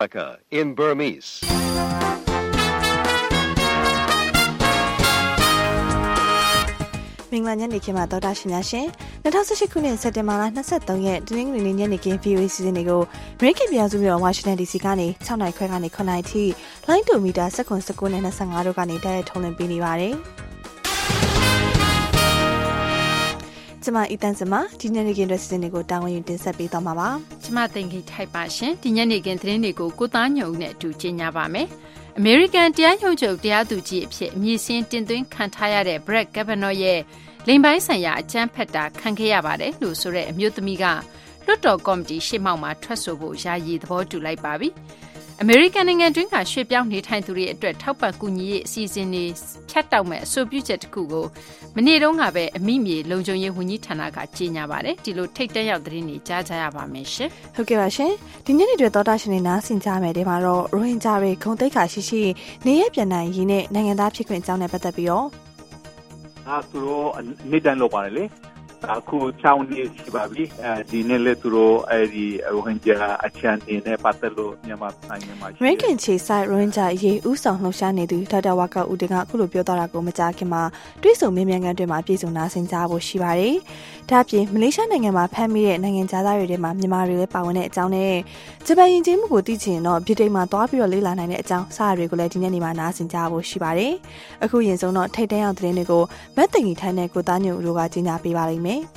in Burmese. မင်္ဂလာညနေခင်းမှာတော်တာရှင်များရှင်2018ခုနှစ်စက်တင်ဘာလ23ရက်တနင်္ဂနွေနေ့ညနေခင်း VOA စီစဉ်တွေကို American ပြည်သူ့မြို့ဝါရှင်တန် DC ကနေ6နိုင်ခွဲကနေ9နိုင်ထိလိုင်းတူမီတာ19နဲ့25တို့ကနေတိုက်ရိုက်ထုတ်လွှင့်ပေးနေပါတယ်ကျမအီတန်စမဒီညနေခင်းအတွက်စီစဉ်တွေကိုတာဝန်ယူတင်ဆက်ပေးသွားမှာပါကျမတင်ကြီးထိုက်ပါရှင်ဒီညနေခင်းသတင်းတွေကိုကိုသားညုံနဲ့အတူကြီးညာပါမယ်အမေရိကန်တရားရုံးချုပ်တရားသူကြီးအဖြစ်အမည်စင်းတင်သွင်းခံထားရတဲ့ Brett Kavanaugh ရဲ့လိင်ပိုင်းဆိုင်ရာအကြမ်းဖက်တာခံခဲ့ရပါတယ်လို့ဆိုတဲ့အမျိုးသမီးကလွှတ်တော်ကော်မတီရှေ့မှောက်မှာထွက်ဆိုဖို့ယာယီသဘောတူလိုက်ပါပြီ။အမေရိကန်နိုင်ငံတွင်းကရွှေ့ပြောင်းနေထိုင်သူတွေအတွက်ထောက်ပံ့ကူညီရေးအစီအစဉ်တွေဖြတ်တောက်မဲ့အဆိုပြုချက်တစ်ခုကိုမနေ့တုန်းကပဲအမိမြေလုံခြုံရေးဝန်ကြီးဌာနကကြေညာပါတယ်။ဒီလိုထိတ်တက်ရောက်သတင်းတွေကြားကြရပါမယ်ရှင်။ဟုတ်ကဲ့ပါရှင်။ဒီညနေတွေသောတာရှင်တွေနားဆင်ကြမယ်ဒီမှာတော့ရိုဟင်ဂျာတွေဂုဏ်သိက္ခာရှိရှိနေရပြန်နိုင်ရင်းနဲ့နိုင်ငံသားဖြစ်ခွင့်အကြောင်းနဲ့ပတ်သက်ပြီးတော့သူတို့နေတန်းလောက်ပါတယ်လေအခု6နှစ်ရှိပါပြီဒီနေ့လေသူတို့အဲဒီရိုဟင်ဂျာအချမ်းနေနဲ့ပတ်သက်လို့မြန်မာနိုင်ငံမှာအမေရိကန်ခြေဆိုင်ရိုဟင်ဂျာအရေးဥဆောင်လှုပ်ရှားနေသူဒေါက်တာဝါကာဦးတင်ကအခုလိုပြောသွားတာကိုမကြားခင်မှာတွဲဆုံမေးမြန်းခန်းတွေမှာပြည်စုံနာဆင်ကြဖို့ရှိပါတယ်။ဒါ့အပြင်မလေးရှားနိုင်ငံမှာဖမ်းမိတဲ့နိုင်ငံသားတွေထဲမှာမြန်မာတွေလည်းပါဝင်တဲ့အကြောင်းနဲ့ဂျပန်ယဉ်ကျေးမှုကိုသိချင်တော့ဗြိတိန်မှာသွားပြီးတော့လေ့လာနိုင်တဲ့အကြောင်းစာတွေကိုလည်းဒီနေ့နေမှာနားဆင်ကြဖို့ရှိပါတယ်။အခုရင်ဆုံးတော့ထိတ်တန့်ရောက်သတင်းတွေကိုမတ်တင်ကြီးထိုင်းတဲ့ကိုသားညုံတို့ကကြီးညာပေးပါလိမ့်မယ်။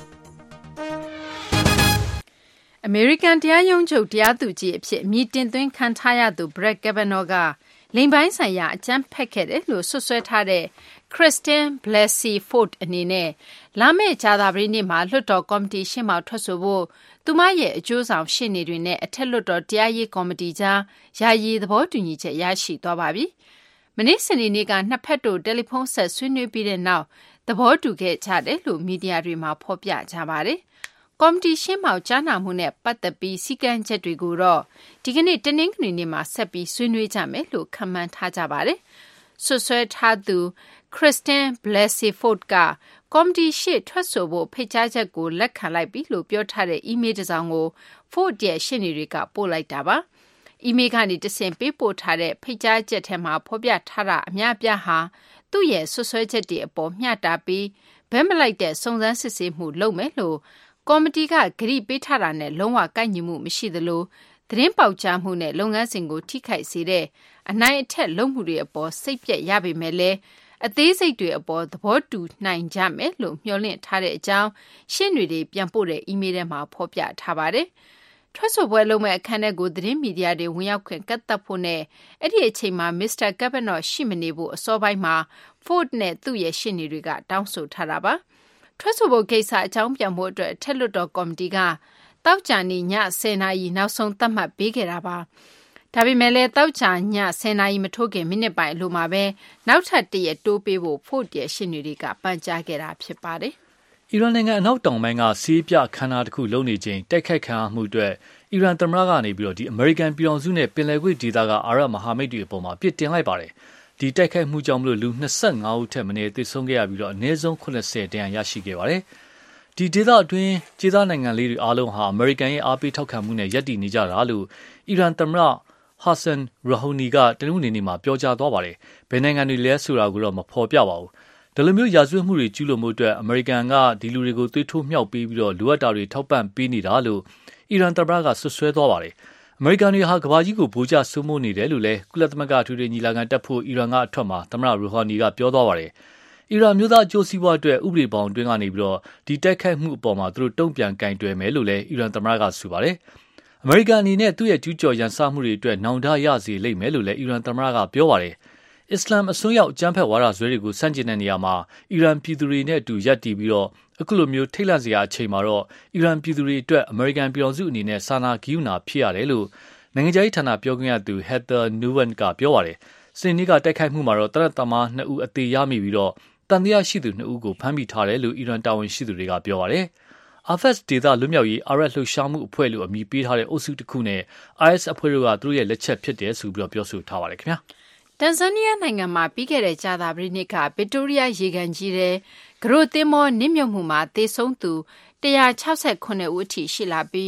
အမေရိကန်တရားရုံးချုပ်တရားသူကြီးအဖြစ်အမည်တင်သွင်းခံထားရသူ Brett Kavanaugh ကလိင်ပိုင်းဆိုင်ရာအကြမ်းဖက်ခဲ့တယ်လို့ဆွဆွဲထားတဲ့ Christine Blasey Ford အနေနဲ့လာမယ့်ကြာသပတေးနေ့မှာလွှတ်တော်ကော်မတီရှေ့မှောက်ထွက်ဆိုဖို့သူမရဲ့အကျိုးဆောင်ရှေ့နေတွေနဲ့အထက်လွှတ်တော်တရားရေးကော်မတီကြားယာယီသဘောတူညီချက်ရရှိသွားပါပြီ။မနေ့စနေနေ့ကနှစ်ဖက်တို့တယ်လီဖုန်းဆက်ဆွေးနွေးပြီးတဲ့နောက်သဘောတူခဲ့ကြတယ်လို့မီဒီယာတွေမှာဖော်ပြကြပါတယ်။ကော်မတီရှင်းမှောက်ကြားနာမှုနဲ့ပတ်သက်ပြီးစည်းကမ်းချက်တွေကိုတော့ဒီကနေ့တနင်္ဂနွေနေ့မှာဆက်ပြီးဆွေးနွေးကြမယ်လို့ခန့်မှန်းထားကြပါတယ်။ဆွဆွဲထားသူ Christine Blasey Ford ကကော်မတီရှေ့ထွက်ဆိုဖို့ဖိတ်ကြားချက်ကိုလက်ခံလိုက်ပြီလို့ပြောထားတဲ့အီးမေးလ်တစ်စောင်ကို Ford ရဲ့ရှေ့နေတွေကပို့လိုက်တာပါ။အီးမေးလ်ကနေတဆင့်ပေးပို့ထားတဲ့ဖိတ်ကြားချက်ထဲမှာဖော်ပြထားတာအများအပြားဟာသူ့ရဲ့ဆွဆွဲချက်တွေအပေါ်မျှတာပြီးဘဲမလိုက်တဲ့စုံစမ်းစစ်ဆေးမှုလုပ်မယ်လို့ကော်မတီကဂရိပေးထားတာနဲ့လုံးဝကိုက်ညီမှုမရှိသလိုသတင်းပေါက်ကြားမှုနဲ့လုပ်ငန်းစဉ်ကိုထိခိုက်စေတဲ့အနိုင်အထက်လုပ်မှုတွေအပေါ်စိတ်ပြက်ရပေမဲ့လည်းအသေးစိတ်တွေအပေါ်သဘောတူနိုင်ကြမယ်လို့မျှော်လင့်ထားတဲ့အကြောင်းရှင်းတွေပြန်ပို့တဲ့အီးမေးလ်ထဲမှာဖော်ပြထားပါတယ်။ထွက်ဆိုပွဲလုပ်မဲ့အခမ်းအနားကိုသတင်းမီဒီယာတွေဝင်ရောက်ခွင့်ကန့်သတ်ဖို့နဲ့အဲ့ဒီအချိန်မှာမစ္စတာ Kavanaugh ရှိမနေဖို့အစောပိုင်းမှာ Ford နဲ့သူ့ရဲ့ရှင်းတွေကတောင်းဆိုထားတာပါ။ထွက်ဆိုဖို့ကိစ္စအကြောင်းပြန်ဖို့အတွက်ထက်လွတ်တော်ကော်မတီကတောက်ကြနေည10နာရီနောက်ဆုံးသတ်မှတ်ပေးခဲ့တာပါ။ဒါပေမဲ့လည်းတောက်ကြည10နာရီမထိုးခင်မိနစ်ပိုင်းအလိုမှာပဲနောက်ထပ်တရက်တိုးပေးဖို့ဖို့ရဲ့ရှင်းတွေကပန်ကြားခဲ့တာဖြစ်ပါတယ်။အီရန်နိုင်ငံအနောက်တောင်ပိုင်းကစီးပြခန္ဓာတစ်ခုလုံးနေချိန်တိုက်ခိုက်ခံရမှုအတွက်အီရန်သမ္မတကနေပြီးတော့ဒီအမေရိကန်ပြည်ထောင်စုနဲ့ပင်လယ်ကွေ့ဒေသကအာရပ်မဟာမိတ်တွေအပေါ်မှာပြစ်တင်လိုက်ပါတယ်။ဒီတိုက်ခိုက်မှုကြောင့်လူ25ဦးထက်မနည်းသေဆုံးခဲ့ရပြီးတော့အနည်းဆုံး80ဒဏ်ရာရရှိခဲ့ပါတယ်။ဒီဒေသအတွင်းကျေးသားနိုင်ငံလေးတွေအားလုံးဟာအမေရိကန်ရဲ့အားပေးထောက်ခံမှုနဲ့ယက်တည်နေကြတာလို့အီရန်သမ္မတဟာဆန်ရိုဟိုနီကတနင်္ဂနွေနေ့မှာပြောကြားသွားပါတယ်။ဘယ်နိုင်ငံတွေလဲဆိုတာကိုတော့မဖော်ပြပါဘူး။ဒီလိုမျိုးရာဇဝတ်မှုတွေကျူးလွန်မှုအတွက်အမေရိကန်ကဒီလူတွေကိုသွေးထိုးမြှောက်ပေးပြီးတော့လိုအပ်တာတွေထောက်ပံ့ပေးနေတာလို့အီရန်သမ္မတကဆွဆွဲသွားပါတယ်။အမေရိကန်တွေဟာကမ္ဘာကြီးကိုဗိုလ်ကျစိုးမိုးနေတယ်လို့လည်းကုလသမဂ္ဂထွေထွေညီလာခံတက်ဖို့အီရန်ကအထွက်မှာသမ္မတရူဟာနီကပြောသွားပါတယ်။အီရန်မျိုးသားအကျိုးစီးပွားအတွက်ဥပဒေဘောင်အတွင်းကနေပြီးတော့ဒီတိုက်ခိုက်မှုအပေါ်မှာသူတို့တုံ့ပြန်ကင်တွယ်မယ်လို့လည်းအီရန်သမ္မတကဆိုပါတယ်။အမေရိကန်အနေနဲ့သူ့ရဲ့ကျူးကျော်ရန်စမှုတွေအတွက်နောင်တရစေလိမ့်မယ်လို့လည်းအီရန်သမ္မတကပြောပါတယ်။အစ္စလာမ်အစွန်းရောက်အကြမ်းဖက်ဝါဒဆွဲတွေကိုစန့်ကျင်တဲ့နေရာမှာအီရန်ပြည်သူတွေနဲ့အတူရပ်တည်ပြီးတော့အခုလိုမျိုးထိတ်လန့်စရာအချိန်မှာတော့အီရန်ပြည်သူတွေအတွက်အမေရိကန်ပြည်ထောင်စုအနေနဲ့စာနာဂရုဏာဖြစ်ရတယ်လို့နိုင်ငံခြားရေးဌာနပြောခွင့်ရသူ Heather Nauert ကပြောပါတယ်။စနေနေ့ကတိုက်ခိုက်မှုမှာတော့တနက်သမား2ဦးအသေးရမိပြီးတော့တန်တရားရှိသူ2ဦးကိုဖမ်းမိထားတယ်လို့အီရန်တာဝန်ရှိသူတွေကပြောပါတယ်။ Afas ဒေသလွတ်မြောက်ရေးအာရပ်လှုပ်ရှားမှုအဖွဲ့လို့အမည်ပေးထားတဲ့အုပ်စုတစ်ခုနဲ့ IS အဖွဲ့တို့ကသူတို့ရဲ့လက်ချက်ဖြစ်တယ်ဆိုပြီးတော့ပြောဆိုထားပါတယ်ခင်ဗျာ။တန်ဇန်နီးယားနိုင်ငံမှာပြီးခဲ့တဲ့ကြာသပတေးနေ့ကဗစ်တိုးရီးယားရေကန်ကြီးတဲ့ဂရိုသင်းမောနစ်မြုပ်မှုမှာသေဆုံးသူ168ဦးအထိရှိလာပြီး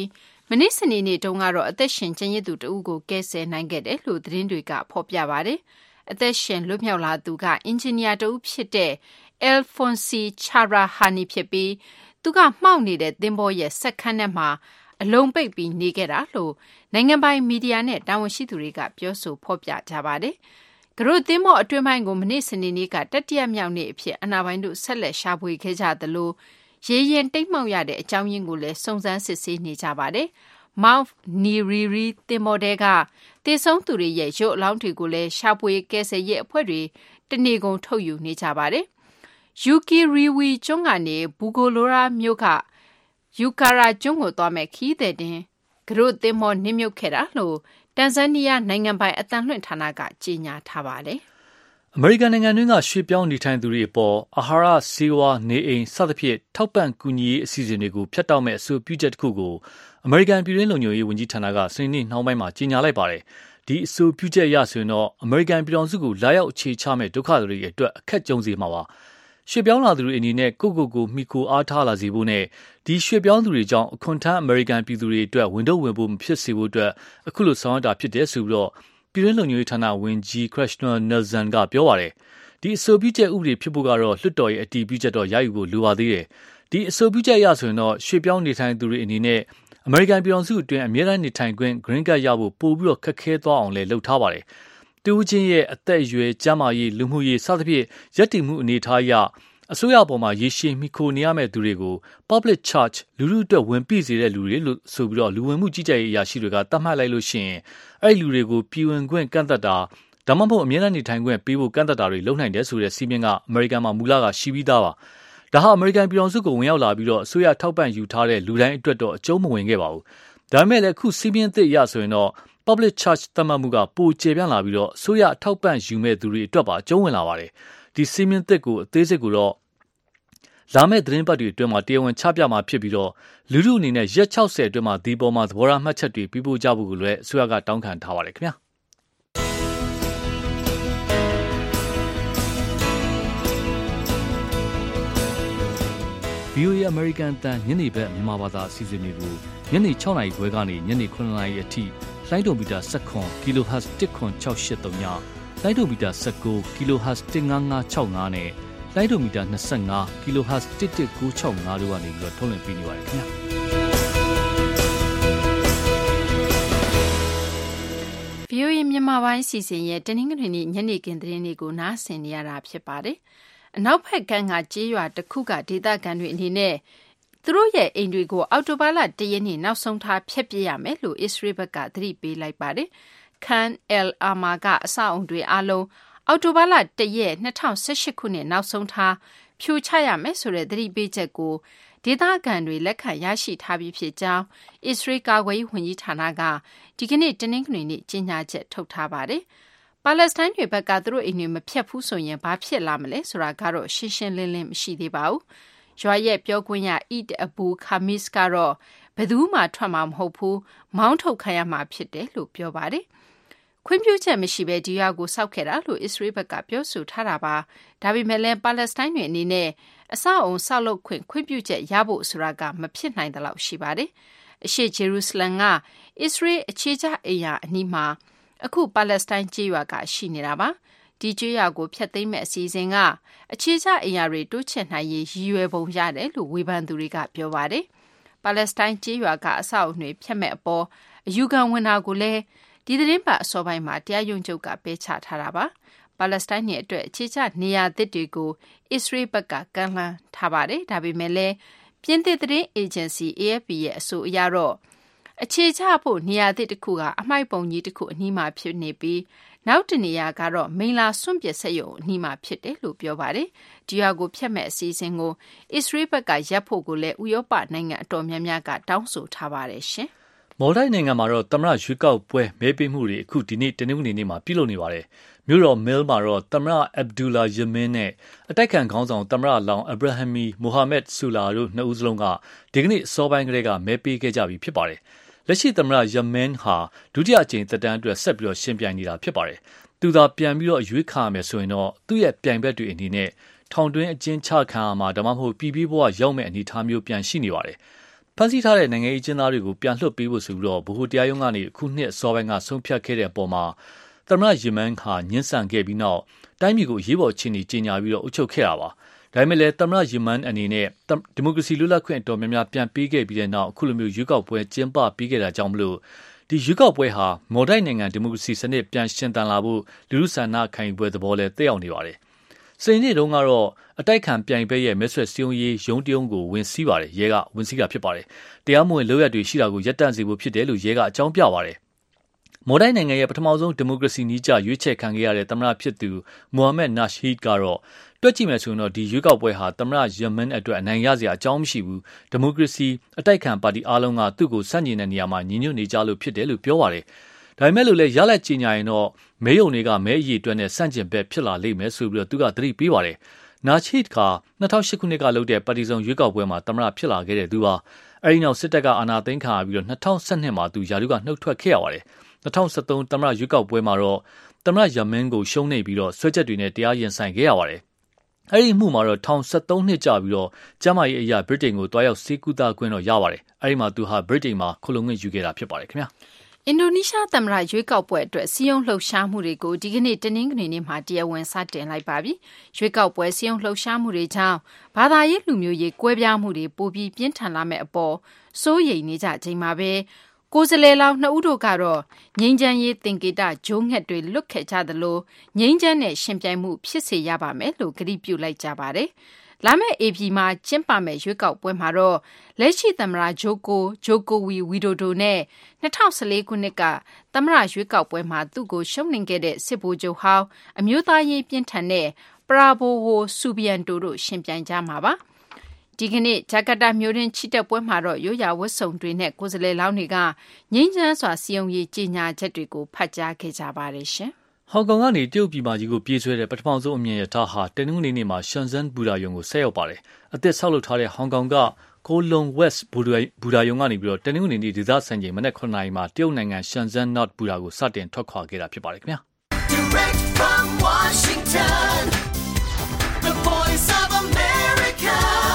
မနေ့စနေနေ့တုန်းကတော့အသက်ရှင်ကျန်ရစ်သူတဦးကိုကယ်ဆယ်နိုင်ခဲ့တယ်လို့သတင်းတွေကဖော်ပြပါတယ်။အသက်ရှင်လွတ်မြောက်လာသူကအင်ဂျင်နီယာတဦးဖြစ်တဲ့ Alfonsi Charahani ဖြစ်ပြီးသူကမှောက်နေတဲ့သင်္ဘောရဲ့စက်ခန်းထဲမှာအလုံးပိတ်ပြီးနေခဲ့တာလို့နိုင်ငံပိုင်မီဒီယာနဲ့တာဝန်ရှိသူတွေကပြောဆိုဖော်ပြကြပါတယ်။ကရိုသင်းမော့အတွင်းပိုင်းကိုမနေ့စနေနေ့ကတတိယမြောက်နေ့အဖြစ်အနာပိုင်းတို့ဆက်လက်ရှာဖွေခဲ့ကြသလိုရေရင်တိတ်မှောက်ရတဲ့အကြောင်းရင်းကိုလည်းစုံစမ်းစစ်ဆေးနေကြပါတယ်။ Mount Niriri သင်္ဘောတဲကတေဆုံးသူတွေရဲ့ရုပ်အလောင်းတွေကိုလည်းရှာဖွေကယ်ဆယ်ရေးအဖွဲ့တွေတနေကုန်ထုတ်ယူနေကြပါတယ်။ Yukiriwi ကျွန်းကနေဘူဂိုလိုရာမြို့ကယူကာရာကျွန်းကိုသွားမဲ့ခီးတဲ့တင်ကရိုသင်းမောနစ်မြုပ်ခဲ့တာလို့တန်ဇန်နီးယားနိုင်ငံပိုင်အသံလွှင့်ဌာနကကြေညာထားပါတယ်။အမေရိကန်နိုင်ငံတွင်းကရွှေ့ပြောင်းနေထိုင်သူတွေအပေါ်အာဟာရဆေးဝါးနေအိမ်စသဖြင့်ထောက်ပံ့ကူညီရေးအစီအစဉ်တွေကိုဖျက်တောက်မဲ့အဆိုပြုချက်တစ်ခုကိုအမေရိကန်ပြည်တွင်းလုံခြုံရေးဝန်ကြီးဌာနကစနေနေ့နှောင်းပိုင်းမှာကြေညာလိုက်ပါတယ်။ဒီအဆိုပြုချက်အရဆိုရင်တော့အမေရိကန်ပြည်ထောင်စုကိုလာရောက်အခြေချမဲ့ဒုက္ခသည်တွေအတွက်အခက်ကြုံစေမှာပါ။ရွှေ့ပြောင်းလာသူတွေအနေနဲ့ကိုမိခိုအားထားလာစေဖို့နဲ့ဒီရွှေ့ပြောင်းသူတွေကြောင့်အခွန်ထမ်းအမေရိကန်ပြည်သူတွေအတွက်ဝန်ထုတ်ဝန်ပိုးမဖြစ်စေဖို့အတွက်အခုလိုဆောင်ရွက်တာဖြစ်တယ်ဆိုပြီးတော့ပြည်တွင်းလုံခြုံရေးဌာနဝန်ကြီး Krishna Nelson ကပြောပါတယ်။ဒီအဆိုပြုချက်ဥပဒေဖြစ်ဖို့ကတော့လွှတ်တော်ရဲ့အတည်ပြုချက်တော့ရယူဖို့လိုပါသေးတယ်။ဒီအဆိုပြုချက်အရဆိုရင်တော့ရွှေ့ပြောင်းနေထိုင်သူတွေအနေနဲ့အမေရိကန်ပြည်ထောင်စုအတွင်းအမြဲတမ်းနေထိုင်ခွင့် Green Card ရဖို့ပို့ပြီးတော့ခက်ခဲသွားအောင်လည်းလုပ်ထားပါတယ်။တူချင်းရဲ့အသက်အရွယ်ကျန်းမာရေးလူမှုရေးစသဖြင့်ရည်တည်မှုအနေထားအရအစိုးရပေါ်မှာရေရှည်မိခိုနေရမယ့်သူတွေကို public charge လူထုအတွက်ဝင်ပြည့်စေတဲ့လူတွေလို့ဆိုပြီးတော့လူဝင်မှုကြီးကြပ်ရေးအရာရှိတွေကသတ်မှတ်လိုက်လို့ရှိရင်အဲ့ဒီလူတွေကိုပြည်ဝင်ခွင့်ကန့်သတ်တာဒါမှမဟုတ်အမြဲတမ်းနေထိုင်ခွင့်ပေးဖို့ကန့်သတ်တာတွေလုပ်နိုင်တယ်ဆိုတဲ့စီးမင်းကအမေရိကန်မှာမူလကရှိပြီးသားပါ။ဒါဟာအမေရိကန်ပြည်ထောင်စုကိုဝင်ရောက်လာပြီးတော့အစိုးရထောက်ပံ့ယူထားတဲ့လူတိုင်းအတွက်တော့အကျုံးမဝင်ခဲ့ပါဘူး။ဒါပေမဲ့လည်းအခုစီးမင်းသစ်ရဆိုရင်တော့ public charge သတ်မှတ်မှုကပိုကျေပြန့်လာပြီးတော့အစိုးရထောက်ပံ့ယူမဲ့သူတွေအတွက်ပါအကျုံးဝင်လာပါတယ်။ဒီစီးမင်းသစ်ကိုအသေးစိတ်ကိုတော့လာမယ့်သတင်းပတ်တွေအတွင်းမှာတရားဝင်ချပြမှာဖြစ်ပြီးတော့လူထုအနေနဲ့ရက်60အတွင်းမှာဒီပေါ်မှာသဘောထားမှတ်ချက်တွေပြပို့ကြဖို့ကိုလည်းအစိုးရကတောင်းခံထားပါတယ်ခင်ဗျာ။ VOA American တန်ညနေဘက်မြန်မာဘာသာအစီအစဉ်တွေကိုညနေ6:00 နာရီခွဲကနေညနေ9:00 နာရီအထိလိုင်းဒိုမီတာ17 kHz 10683ညလိုင်းဒိုမီတာ19 kHz 15565နဲ့လိုင်းဒိုမီတာ25 kHz 11965တို့ကနေပြီးတော့ထုတ်လွှင့်ပေးနေပါတယ်ခင်ဗျာ VOA မြန်မာပိုင်းစီစဉ်ရဲ့တနင်္ဂနွေနေ့ညနေခင်းသတင်းတွေကိုနားဆင်နေရတာဖြစ်ပါတယ်။အနောက်ဘက်ကမ်းကကြေးရွာတစ်ခုကဒေသခံတွေအနေနဲ့သူတို့ရဲ့အိမ်တွေကိုအော်တိုဘာလ1ရက်နေ့နောက်ဆုံးထားဖျက်ပစ်ရမယ်လို့အစ္စရေးဘက်ကသတိပေးလိုက်ပါတယ်။ Khan el-Ama ကအဆောက်အုံတွေအလုံးအော်တိုဘာလ1ရက်2018ခုနှစ်နောက်ဆုံးထားဖြိုချရမယ်ဆိုတဲ့သတိပေးချက်ကိုဒေသခံတွေလက်ခံရရှိထားပြီးဖြစ်ကြောင်းအစ္စရေးကာကွယ်ရေးဝန်ကြီးဌာနကဒီကနေ့တနင်္ဂနွေနေ့ကြေညာချက်ထုတ်ထားပါတယ်။ပါလက်စတိုင်းတွေဘက်ကသူတို့အိမ်တွေမဖျက်ဘူးဆိုရင်ဘာဖြစ်လာမလဲဆိုတာကတော့ရှင်းရှင်းလင်းလင်းမရှိသေးပါဘူး။ရွာရဲ့ပြောခွင့်ရ Eid Abu Khamis ကတော့ဘယ်သူမှထွက်မှာမဟုတ်ဘူးမောင်းထုတ်ခံရမှာဖြစ်တယ်လို့ပြောပါတယ်။ခွင့်ပြုချက်မရှိဘဲဒီရွာကိုစောက်ခဲ့တာလို့အစ္စရေးဘက်ကပြောဆိုထားတာပါ။ဒါပေမဲ့လည်းပါလက်စတိုင်းတွေအနေနဲ့အဆောက်အုံဆောက်လုပ်ခွင့်ပြုချက်ရဖို့ဆိုတာကမဖြစ်နိုင်သလောက်ရှိပါတယ်။အရှေ့ဂျေရုဆလမ်ကအစ္စရေးအခြေချအိမ်ယာအနီးမှာအခုပါလက်စတိုင်းကြေးရွာကရှိနေတာပါ။ဒီကြေးရွာကိုဖျက်သိမ်းမဲ့အစီအစဉ်ကအခြေချအိမ်ယာတွေတိုးချဲ့နိုင်ရေးရည်ရွယ်ပုံရတယ်လို့ဝေဖန်သူတွေကပြောပါတယ်။ပါလက်စတိုင်းကြေးရွာကအဆောက်အုံတွေဖျက်မဲ့အပေါ်အယူခံဝင်တာကိုလည်းဒီသတင်းပတ်အစောပိုင်းမှာတရားရုံးချုပ်ကပယ်ချထားတာပါ။ပါလက်စတိုင်းတွေအတွက်အခြေချနေရာသစ်တွေကိုအစ္စရေးဘက်ကကမ်းလှမ်းထားပါတယ်။ဒါပေမဲ့လည်းပြင်သစ်သတင်းအေဂျင်စီ AFP ရဲ့အဆိုအရတော့အခြေချဖို့နေရာသစ်တစ်ခုကအမိုက်ပုံကြီးတစ်ခုအနီးမှာဖြစ်နေပြီးနောက်တနေရာကတော့မိန်လာစွန့်ပစ်ဆက်ရုံအနီးမှာဖြစ်တယ်လို့ပြောပါတယ်။ဒီရွာကိုဖျက်မဲ့အစီအစဉ်ကိုအစ္စရေးဘက်ကရပ်ဖို့ကိုလည်းဥရောပနိုင်ငံအတော်များများကတောင်းဆိုထားပါတယ်ရှင်။မော်လ်ဒိုက်နိုင်ငံမှာတော့သမ္မတရွေးကောက်ပွဲမဲပေးမှုတွေအခုဒီနေ့တနင်္ဂနွေနေ့မှာပြုလုပ်နေပါတယ်။မြို့တော်မဲလ်မှာတော့သမ္မတအဗ်ဒူလာယမင်းနဲ့အတိုက်ခံခေါင်းဆောင်သမ္မတလောင်အဗရာဟမ်မီမိုဟာမက်ဆူလာတို့နှစ်ဦးစလုံးကဒီကနေ့အစောပိုင်းကလေးကမဲပေးခဲ့ကြပြီဖြစ်ပါတယ်။လက်ရှိသမ္မတယမင်းဟာဒုတိယအကြိမ်သက်တမ်းအတွက်ဆက်ပြီးတော့ရှင်ပြိုင်နေတာဖြစ်ပါတယ်။သူသာပြန်ပြီးတော့အရွေးခံရမယ်ဆိုရင်တော့သူ့ရဲ့ပြိုင်ဘက်တွေအနေနဲ့ထောင်တွင်းအကျဉ်းချခံရမှာဒါမှမဟုတ်ပြည်ပဘဝရောက်မဲ့အနေအထားမျိုးပြန်ရှိနေပါတယ်။ဖန်ဆီးထားတဲ့နိုင်ငံရေးကျင်းသားတွေကိုပြန်လွှတ်ပေးဖို့ဆိုပြီးဗဟိုတရားရုံးကနေအခုနှစ်စောပိုင်းကဆုံးဖြတ်ခဲ့တဲ့အပေါ်မှာသမ္မတယီမန်ဟာညှင်းဆန်ခဲ့ပြီးနောက်တိုင်းပြည်ကိုအရေးပေါ်အခြေအနေကြေညာပြီးအုပ်ချုပ်ခဲ့တာပါ။ဒါပေမဲ့လည်းသမ္မတယီမန်အနေနဲ့ဒီမိုကရေစီလွတ်လပ်ခွင့်အတော်များများပြန်ပေးခဲ့ပြီးတဲ့နောက်အခုလိုမျိုးရွေးကောက်ပွဲကျင်းပပေးခဲ့တာကြောင့်မလို့ဒီရွေးကောက်ပွဲဟာမော်ဒိုက်နိုင်ငံဒီမိုကရေစီစနစ်ပြန်ရှင်သန်လာဖို့လူထုဆန္ဒခံယူပွဲသဘောလည်းတက်ရောက်နေပါတယ်။စနေနေ့တုန်းကတော့အတိုက်ခံပြိုင်ဘက်ရဲ့မဲဆွယ်စည်းရုံးရေးရုံးတရုံးကိုဝင်စီးပါတယ်။ရဲကဝင်စီးတာဖြစ်ပါတယ်။တရားမဝင်လုပ်ရက်တွေရှိတာကိုရပ်တန့်စေဖို့ဖြစ်တယ်လို့ရဲကအကြောင်းပြပါတယ်။မော်ဒိုက်နိုင်ငံရဲ့ပထမဆုံးဒီမိုကရေစီနည်းကျရွေးချယ်ခံခဲ့ရတဲ့သမ္မတဖြစ်သူမိုဟာမက်နာရှီဒ်ကတော့တွက်ကြည့်မယ်ဆိုရင်တော့ဒီရွေးကောက်ပွဲဟာသမ္မတယီမန်အတွက်အနိုင်ရစရာအကြောင်းမရှိဘူး။ဒီမိုကရေစီအတိုက်ခံပါတီအားလုံးကသူ့ကိုစန့်ကျင်တဲ့နေရာမှာညီညွတ်နေကြလို့ဖြစ်တယ်လို့ပြောပါတယ်။ဒါပေမဲ့လို့လည်းရလက်ကြီးညာရင်တော့မဲယုံတွေကမဲအရေးအတွက်နဲ့စန့်ကျင်ဘက်ဖြစ်လာလိမ့်မယ်ဆိုပြီးသူကသတိပေးပါတယ်။နာချီဒ်က2008ခုနှစ်ကလုပ်တဲ့ပါတီစုံရွေးကောက်ပွဲမှာသမ္မတဖြစ်လာခဲ့တဲ့သူပါ။အဲဒီနောက်စစ်တပ်ကအာဏာသိမ်းခံရပြီး2012မှာသူယာတုကနှုတ်ထွက်ခဲ့ရပါတယ်။2013သမ္မတရွေးကောက်ပွဲမှာတော့သမ္မတယီမန်ကိုရှုံးနေပြီးဆွဲချက်တွေနဲ့တရားရင်ဆိုင်ခဲ့ရပါတယ်။အဲဒီမှုမှာတော့ထောင်73နှစ်ကြာပြီးကျမ်းမာရေးအရာဗြိတိန်ကိုတွားရောက်ဆေးကုသခွင့်တော့ရပါတယ်။အဲဒီမှာသူဟာဗြိတိန်မှာခိုလုံခွင့်ယူခဲ့တာဖြစ်ပါတယ်ခင်ဗျာ။အင်ဒိုနီးရှားသမ္မတရွေးကောက်ပွဲအတွက်စီယုံလှုပ်ရှားမှုတွေကိုဒီကနေ့တနင်္ဂနွေနေ့မှာတရားဝင်စတင်လိုက်ပါပြီ။ရွေးကောက်ပွဲစီယုံလှုပ်ရှားမှုတွေကြောင့်ဘာသာရေးလူမျိုးရေးကွဲပြားမှုတွေပိုပြီးပြင်းထန်လာမဲ့အပေါ်စိုးရိမ်နေကြချိန်မှာပဲကိုယ်စားလှယ်လောင်း2ဦးတို့ကတော့ငြိမ်းချမ်းရေးသင်္ကေတဂျိုးငှက်တွေလွတ်ခဲ့ကြသလိုငြိမ်းချမ်းတဲ့ရှင်ပြိုင်မှုဖြစ်စေရပါမယ်လို့ကတိပြုလိုက်ကြပါတယ်။လာမယ့်APမှာကျင်းပမယ့်ရွေးကောက်ပွဲမှာတော့လက်ရှိသမ္မတဂျိုကိုဝီဝီဒိုဒိုနဲ့2014ခုနှစ်ကသမ္မတရွေးကောက်ပွဲမှာသူ့ကိုရှုံးနိမ့်ခဲ့တဲ့စစ်ဗိုလ်ချုပ်ဟောင်းအမျိုးသားရေးပြင်းထန်တဲ့ပရာဘိုဝိုဆူဘီယန်တိုတို့ရှင်ပြိုင်ကြမှာပါ။ဒီကနေ့ဂျကာတာမြို့တွင်ချီတက်ပွဲမှာတော့ရိုးရာဝတ်စုံတွေနဲ့ကိုယ်စားလှယ်လောင်းတွေကငြိမ်းချမ်းစွာစီယုံရေးကြေညာချက်တွေကိုဖတ်ကြားခဲ့ကြပါတယ်ရှင်။ဟောင်ကောင်ကနေတရုတ်ပြည်မကြီးကိုပြေးဆွဲတဲ့ပထမဆုံးအမြင်ရထားဟာတနင်္ဂနွေနေ့မှာရှန်ဇန်ဘူဒါယုံကိုဆက်ရောက်ပါတယ်။အသစ်ဆောက်လုပ်ထားတဲ့ဟောင်ကောင်ကကိုလုံဝက်စ်ဘူဒါယုံကနေပြီးတနင်္ဂနွေနေ့ဒေသစံချိန်မနက်9:00နာရီမှာတရုတ်နိုင်ငံရှန်ဇန်နော့ဘူဒါကိုစတင်ထွက်ခွာခဲ့တာဖြစ်ပါတယ်ခင်ဗျာ။ Direct from Washington The Voice of America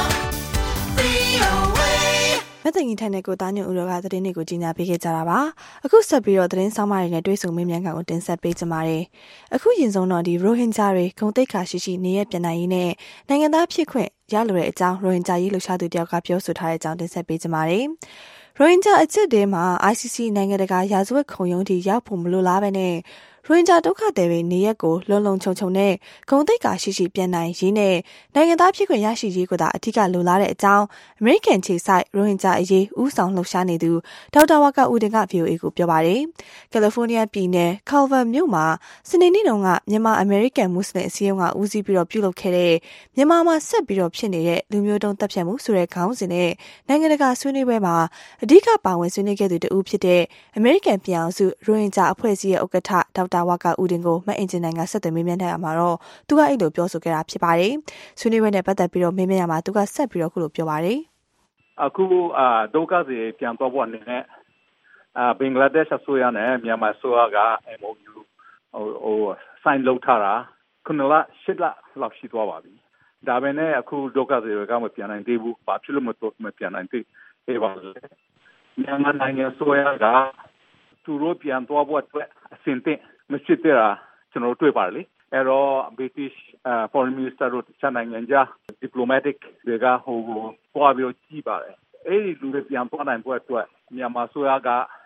မသိငင်ထိုင်တဲ့ကိုသားညွန့်ဦးတို့ကသတင်းတွေကိုကြီးညာပေးခဲ့ကြတာပါအခုဆက်ပြီးတော့သတင်းဆောင်မတွေနဲ့တွေ့ဆုံမေးမြန်းခန်းကိုတင်ဆက်ပေးကြပါမယ်အခုရင်ဆုံးတော့ဒီရိုဟင်ဂျာတွေဂုဏ်သိက္ခာရှိရှိနေရပြန်နိုင်ရေးနဲ့နိုင်ငံသားဖြစ်ခွင့်ရလိုတဲ့အကြောင်းရိုဟင်ဂျာရေးလှုပ်ရှားသူတယောက်ကပြောဆိုထားတဲ့အကြောင်းတင်ဆက်ပေးကြပါမယ်ရိုဟင်ဂျာအချက်တဲမှာ ICC နိုင်ငံတကာရာဇဝတ်ခုံရုံးထိရောက်ဖို့မလိုလားပဲနဲ့ရိုဟင်ဂျာဒုက္ခသည်တွေနေရက်ကိုလုံလုံခြုံခြုံနဲ့ဂုဏ်သိက္ခာရှိရှိပြန်နိုင်ရေးနဲ့နိုင်ငံသားဖြစ်ခွင့်ရရှိရေးကိုသာအထူးလိုလားတဲ့အကြောင်းအမေရိကန်ခြေစိုက်ရိုဟင်ဂျာအရေးဦးဆောင်လှုပ်ရှားနေသူဒေါက်တာဝါကာဦးတင်က VOA ကိုပြောပါတယ်။ကယ်လီဖိုးနီးယားပြည်နယ်ကာလ်ဗာမြို့မှာစနေနေ့တုန်းကမြန်မာအမေရိကန်မွတ်စလင်အစည်းအရုံးကဦးစီးပြီးပြုလုပ်ခဲ့တဲ့မြန်မာမှာဆက်ပြီးဖြစ်နေတဲ့လူမျိုးတုံးတပ်ဖြတ်မှုဆိုတဲ့ခေါင်းစဉ်နဲ့နိုင်ငံတကာဆွေးနွေးပွဲမှာအဓိကပါဝင်ဆွေးနွေးခဲ့သူတဦးဖြစ်တဲ့အမေရိကန်ပြည်အောင်စုရိုဟင်ဂျာအဖွဲ့အစည်းရဲ့ဥက္ကဋ္ဌဒေါက်တာဝါကာဦးတင်ကိုမအင်ဂျင်နိုင်ကဆက်သွယ်မေးမြန်းထားရမှာတော့သူကအဲ့လိုပြောဆိုခဲ့တာဖြစ်ပါတယ်။ဆွေးနွေးပွဲနဲ့ပတ်သက်ပြီးမေးမြန်းရမှာသူကဆက်ပြီးခုလိုပြောပါတယ်။အခုဒုက္ခသည်ပြန်တော့ဖို့အနေနဲ့ဘင်္ဂလားဒေ့ရှ်အစိုးရနဲ့မြန်မာအစိုးရက MOU sign လုပ်ထားတာ9 လ 10 လလောက်ရှိသွားပါပြီ။ဒါပေမဲ့အခုဒုက္ခသည်တွေကမပြန်နိုင်သေးဘူး။ဘာဖြစ်လို့မပြန်နိုင်သေးပါလဲ။မြန်မာနိုင်ငံအစိုးရကသူတို့ပြန်တော့ဖို့အတွက်အဆင်သင့်မရှိသေးတာကျွန်တော်တွေ့ပါတယ်လေအဲ့တော့ British Foreign Minister တို့ချန်နိုင်ငံခြား diplomatic တွေကဟိုပေါ်ပြီးကြည့်ပါတယ်အဲ့ဒီလူတွေပြန်သွားနိုင်ဖို့အတွက်မြန်မာဆိုရက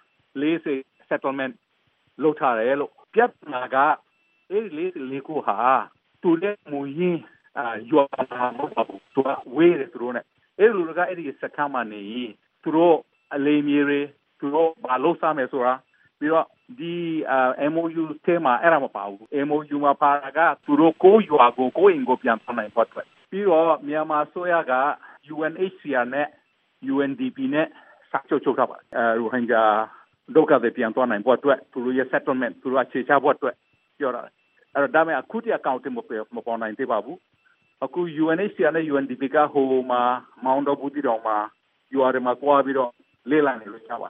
40 settlement လုပ်ထားတယ်လို့ပြတ်နာကအဲ့ဒီ40ကိုဟာသူလည်းမူရင်းရွာမှာမဟုတ်ဘူးသူကဝေးတယ်သူတို့ ਨੇ အဲ့လူတွေကအဲ့ဒီစခန်းမှာနေသူတို့အလေးမြေတွေသူတို့မလုပ်စားမယ်ဆိုတာပြီးတော့ဒီ MOU ထဲမှာအဲ့ဒါမပါဘူး MOU မှာပါတာကသူတို့ကိုရွာကိုကိုအင်ကိုပြန်ဖမ်းနိုင်ဖို့အတွက်ပြီးတော့မြန်မာဆိုရက UNHCR နဲ့ UNDP နဲ့စာချုပ်ထားပါရိုဟင်ဂျာဒုက္ခသည်ပြန်သွားနိုင်ဖို့အတွက်သူတို့ရဲ့ settlement သူတို့အခြေချဖို့အတွက်ပြောတာအဲ့တော့ဒါမှအခုတည်းအကောင့်တင်မပေါ်နိုင်သေးပါဘူးအခု UNHCR နဲ့ UNDP ကဟိုမှာမောင်တော်ဘူးတီတော်မှာရွာတွေမှာကြွားပြီးတော့လေ့လာနေလို့ရပါတယ်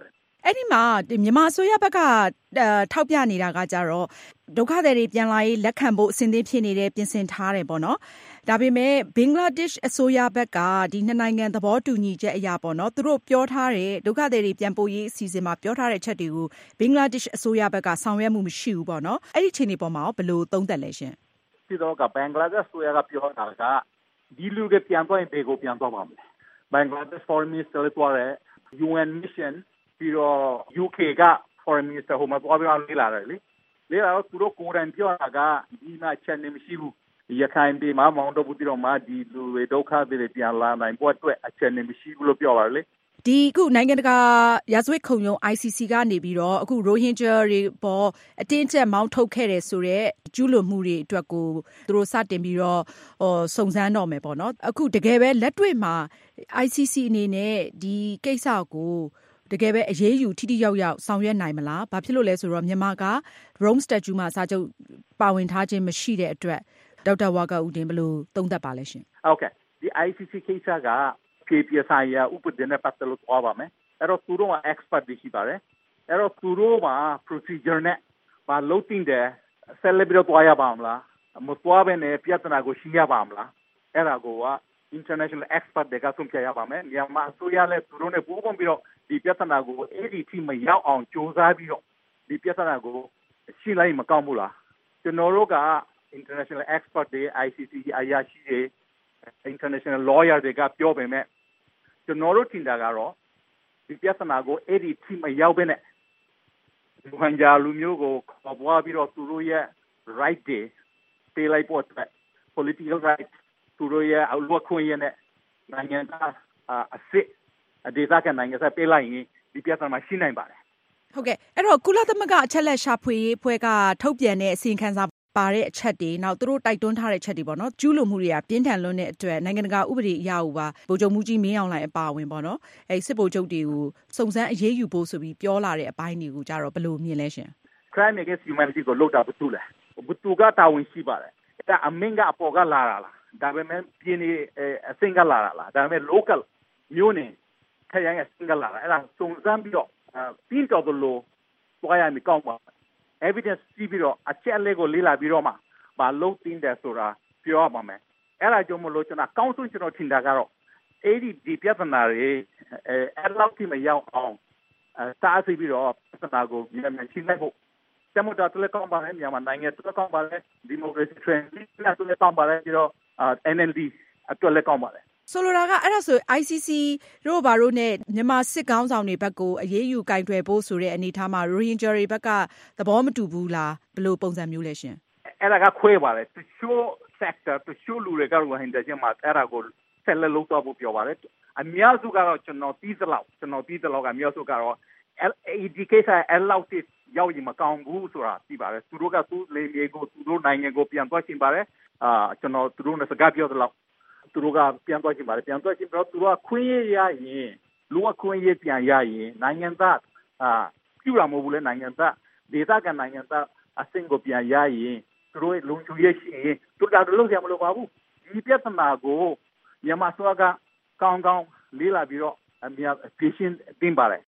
အဲ့ဒီမှာမြန်မာအစိုးရဘက်ကထောက်ပြနေတာကကြတော့ဒုက္ခသည်တွေပြန်လာရေးလက်ခံဖို့အစဉ်သင့်ဖြစ်နေတဲ့ပြင်ဆင်ထားတယ်ပေါ့နော်ဒါပေမဲ့ဘင်္ဂလားဒေ့ရှ်အစိုးရဘက်ကဒီနှစ်နိုင်ငံသဘောတူညီချက်အရာပေါ့နော်သူတို့ပြောထားတဲ့ဒုက္ခသည်တွေပြန်ပို့ရေးအစီအစဉ်မှာပြောထားတဲ့ချက်တွေကိုဘင်္ဂလားဒေ့ရှ်အစိုးရဘက်ကဆောင်ရွက်မှုမရှိဘူးပေါ့နော်အဲ့ဒီအခြေအနေပေါ်မှာဘယ်လိုသုံးသပ်လဲရှင်ဒီတော့ကဘင်္ဂလားဒေ့ရှ်အစိုးရကပြောတာကဒီလူတွေပြန်သွားရင်ဘယ်ကိုပြန်သွားပါမလဲဘင်္ဂလားဒေ့ရှ် foreign minister လည်းသွားတယ် UN mission ပြီးတော့ UK က foreign minister ဟိုမှာသွားပြီးတော့လေ့လာတယ်လေ့လာတော့သူတို့ကိုယ်တိုင်ပြောတာကဒီမှာချက်နေမရှိဘူးရခိုင်ပြည်မှာမောင်တော်ဘူးတီတော်မှာဒီလူတွေဒုက္ခတွေပြန်လာနိုင်ဖို့အတွက်အချက်နေမရှိဘူးလို့ပြောပါလေဒီအခုနိုင်ငံတကာရာဇဝတ်ခုံရုံး ICC ကနေပြီးတော့အခုရိုဟင်ဂျာတွေပေါ်အတင်းကျပ်မောင်းထုတ်ခဲ့တယ်ဆိုတော့ကျူးလွန်မှုတွေအတွက်ကိုသူတို့စတင်ပြီးတော့စုံစမ်းတော့မယ်ပေါ့နော်အခုတကယ်ပဲလက်တွေ့မှာ ICC အနေနဲ့ဒီကိစ္စကိုတကယ်ပဲအရေးယူထိထိရောက်ရောက်ဆောင်ရွက်နိုင်မလားဘာဖြစ်လို့လဲဆိုတော့မြန်မာက Rome Statute မှာစာချုပ်ပါဝင်ထားခြင်းမရှိတဲ့အတွက်ဒေါက်တာဝါကာဦးတင်ဘယ်လိုသုံးသပ်ပါလဲရှင်ဟုတ်ကဲ့ဒီ ICC ကိစ္စကပြည်ပဆိုင်ရာဥပဒေနဲ့ပတ်သက်လို့ပြောပါမယ်အဲ့တော့သူတို့က expert တွေရှိပါတယ်အဲ့တော့သူတို့က procedure နဲ့မလုပ်တင်တယ်ဆက်လက်ပြီးတော့တွားရပါမလားမတွားဘဲနဲ့ပြဿနာကိုရှင်းရပါမလားအဲ့ဒါကိုက international expert တွေကဆုံးဖြတ်ရပါမယ်မြန်မာအစိုးရလည်းသူတို့နဲ့ပူးပေါင်းပြီးတော့ဒီပြဿနာကိုအဲ့ဒီထိမရောက်အောင်ကြိုးစားပြီးတော့ဒီပြဿနာကိုရှင်းလိုက်မကောင်းဘူးလားကျွန်တော်တို့က international expert တွေ ICC အရာရှိတွေ international lawyer တွေကပြောပေမဲ့ကျွန်တော်တို့ထင်တာကတော့ဒီပြဿနာကိုအဲ့ဒီထိမရောက်ဘဲနဲ့လူဟန်ဂျာလူမျိုးကိုခေါ်ပွားပြီးတော့သူတို့ရဲ့ right တွေပေးလိုက်ဖို့အတွက် political right သူတို့ရဲ့အလုပ်ခွင့်ရတဲ့နိုင်ငံသားအစစ်ဒေသခံနိုင်ငံသားပေးလိုက်ရင်ဒီပြဿနာရှင်းနိုင်ပါတယ်ဟုတ်ကဲ့အဲ့တော့ကုလသမဂ္ဂအချက်လက်ရှာဖွေရေးအဖွဲ့ကထုတ်ပြန်တဲ့အစီရင်ခံစာပါတဲ့အချက်တွေနောက်သူတို့တိုက်တွန်းထားတဲ့ချက်တွေပေါ့နော်ကျူးလွန်မှုတွေကပြင်းထန်လွန်းတဲ့အတွက်နိုင်ငံတကာဥပဒေအရကိုပါဗိုလ်ချုပ်မှုကြီးမင်းအောင်လှိုင်အပါအဝင်ပေါ့နော်အဲစစ်ဗိုလ်ချုပ်တွေကိုစုံစမ်းအရေးယူဖို့ဆိုပြီးပြောလာတဲ့အပိုင်းတွေကိုကြတော့ဘယ်လိုမြင်လဲရှင် crime against humanity ကိုလုပ်တာဘာတူလဲဘာတူကတာဝန်ရှိပါတယ်အဲ့ဒါအမင်းကအပေါ်ကလာတာလားဒါပေမဲ့ပြင်းနေအစင်ကလာတာလားဒါပေမဲ့ local မျိုးနေခရိုင်အစင်ကလာတာအဲ့ဒါစုံစမ်းပြီးတော့ပြင်းတော်လို့တွားရမယ်ကောင်းပါevidence ကြည့်ပြီးတော့အချက်အလက်ကိုလေ့လာပြီးတော့မှဘာလို့တင်တယ်ဆိုတာပြောရပါမယ်အဲ့ဒါကြောင့်မလို့ကျွန်တော်ကောင်းဆုံးကျွန်တော်ထင်တာကတော့အဲ့ဒီပြဿနာတွေအဲ့လောက်ထိမရောက်အောင်တားဆီးပြီးတော့ပြဿနာကိုမြန်မြန်ရှင်းလိုက်ဖို့တမတော်လည်းကောင်းပါလေမြန်မာနိုင်ငံလည်းကောင်းပါလေဒီမိုကရေစီ trend လည်းကောင်းပါလေပြီးတော့ NLD အတွက်လည်းကောင်းပါလေဆိုလိုတာကအဲ့ဒါဆို ICC တို့ဘာလို့နဲ့မြန်မာစစ်ကောင်းဆောင်တွေဘက်ကိုအရေးယူကင်တွယ်ဖို့ဆိုတဲ့အနေအထားမှာ Rohingya တွေဘက်ကသဘောမတူဘူးလားဘယ်လိုပုံစံမျိုးလဲရှင်အဲ့ဒါကခွဲပါတယ်တချို့ sector တချို့လူတွေက Rohingya ချင်းမှာအဲ့ဒါကိုဆက်လက်လုပ်တော့ဖို့ပြောပါတယ်အများစုကတော့ကျွန်တော်ပြီးသလောက်ကအများစုကတော့ education အလောက်တိရောက်ရင်မကောင်းဘူးဆိုတာသိပါတယ်သူတို့ကသူ့လေမြေကိုသူတို့နိုင်ငံကိုပြန်သွားချင်ပါတယ်ကျွန်တော်သူတို့နဲ့စကားပြောသလောက်သူတို့ကပြန်သွားချင်ပါတယ်ပြန်သွားချင်တော့သူတို့ကခွင့်ရရင်လူကခွင့်ရပြန်ရရင်နိုင်ငံသားပြုရမဟုတ်ဘူးလေနိုင်ငံသားဒေသခံနိုင်ငံသားအဆင့်ကိုပြန်ရရင်သူတို့လုံခြုံရေးရှိရင်သူတို့ကလုံးရမလို့ပါဘူးဒီပြဿနာကိုမြန်မာစွာကကောင်းကောင်းလေးလာပြီးတော့အများဖြေရှင်းတင်ပါတယ်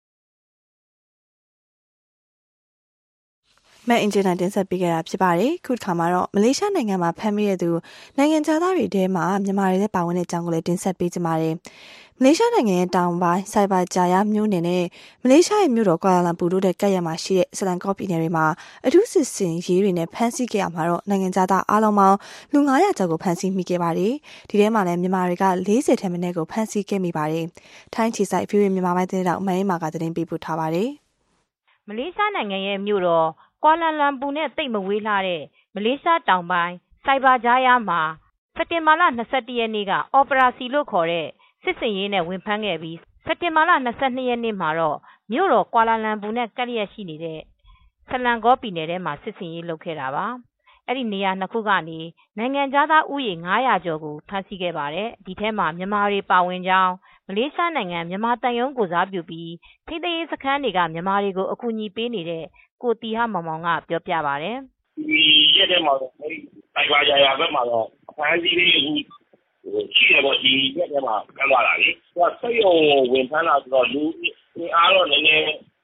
မအင်ဂျင်နာတင်ဆက်ပေးခဲ့တာဖြစ်ပါတယ်ခုတစ်ခါမှာတော့မလေးရှားနိုင်ငံမှာဖမ်းမိတဲ့သူနိုင်ငံသားတွေထဲမှာမြန်မာတွေလည်းပါဝင်တဲ့အကြောင်းကိုလည်းတင်ဆက်ပေးကြပါမယ်မလေးရှားနိုင်ငံရဲ့တောင်ပိုင်းစိုက်ဘာဂျာယာမြို့နယ်နဲ့မလေးရှားရဲ့မြို့တော်ကွာလာလမ်ပူတို့တဲ့ကပ်ရမှာရှိတဲ့ဆလန်ကော့ပြည်နယ်တွေမှာအထူးစစ်စင်ရေးတွေနဲ့ဖမ်းဆီးခဲ့ရမှာတော့နိုင်ငံသားအားလုံးပေါင်းလူ900ကျော်ကိုဖမ်းဆီးမိခဲ့ပါတယ်ဒီထဲမှာလည်းမြန်မာတွေက40ထက်မနည်းကိုဖမ်းဆီးခဲ့မိပါတယ်ထိုင်းချီဆိုင်ဖြူရမြန်မာပိုင်းသတင်းတောက်မင်းမာကသတင်းပေးပို့ထားပါတယ်မလေးရှားနိုင်ငံရဲ့မြို့တော်ကွာလာလမ်ပူနဲ့တိတ်မဝေးလှတဲ့မလေးရှားတောင်ပိုင်းစိုက်ဘာဂျာယာမှာစက်တင်ဘာလ21ရက်နေ့ကအော်ပရာစီလို့ခေါ်တဲ့စစ်စင်ရေးနဲ့ဝင်ဖမ်းခဲ့ပြီးစက်တင်ဘာလ22ရက်နေ့မှာတော့မြို့တော်ကွာလာလမ်ပူနဲ့ကပ်လျက်ရှိနေတဲ့ဆလန်ကောပြည်နယ်ထဲမှာစစ်စင်ရေးလုပ်ခဲ့တာပါအဲ့ဒီနေရာနှစ်ခုကနေနိုင်ငံသားဥယျာဉ်900ကျော်ကိုဖမ်းဆီးခဲ့ပါတယ်ဒီထဲမှာမြန်မာတွေပါဝင်ကြောင်းမလေးရှားနိုင်ငံမြန်မာတန်ယုံကိုစားပြုပြီးထိန်းသိမ်းရေးစခန်းတွေကမြန်မာတွေကိုအကူအညီပေးနေတဲ့ကိုတီဟာမောင်မောင်ကပြောပြပါတယ်ဒီရက်ထဲမှာတော့စိုက်ဘာဂျာယာဘက်မှာတော့အဖမ်းဆီးလေးအခုရှိရပေါ့ဒီရက်ထဲမှာကမ်းသွားတာလေသူကစိတ်ုံဝင်ဖမ်းလာဆိုတော့လူအားတော့နည်းနည်း